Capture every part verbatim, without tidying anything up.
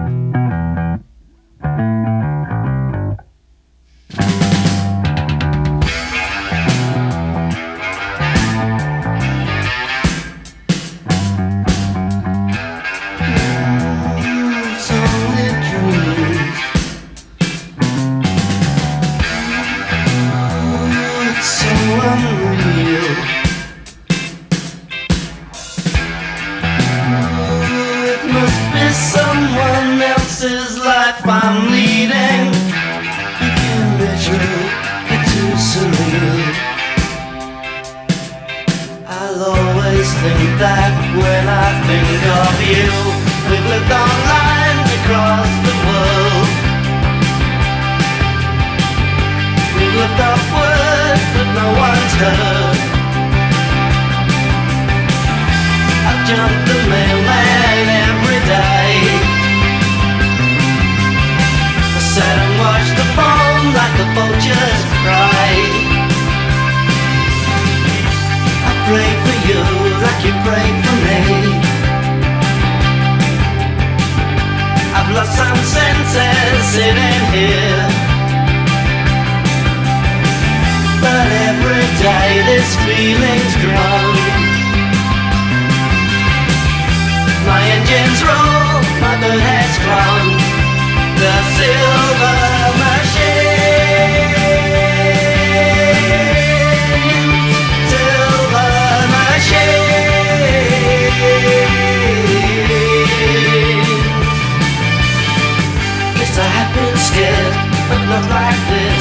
Someone else's life I'm leading. You can be true, you're too surreal. I'll always think that when I think of you. We've lived on lines across the world. We've lived off words that no one's heard. I've jumped the mailman every day. I sat and watched the phone like the vultures cry. I prayed for you like you prayed for me. I've lost some senses sitting here, but every day this feeling's grown. My engines roll, my bird has flown. The silver machine, silver machine. Guess I have been scared, but not like this.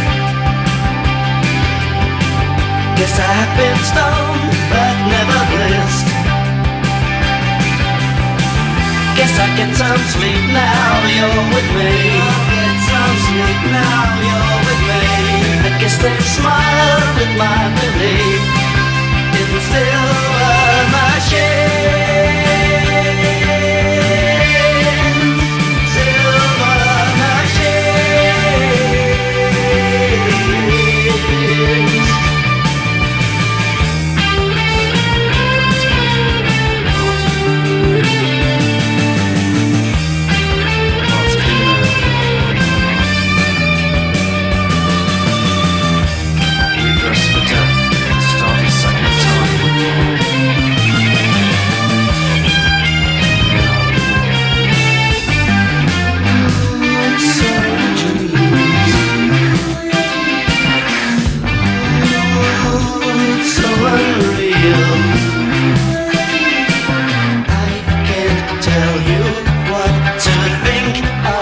Guess I have been stoned, but never blissed. Guess I get some sleep now you're with me. I'll get some sleep now you're with me. I guess they smile at my belief in the silver machine. Silver machines.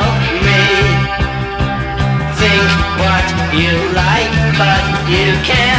You like, but you can't.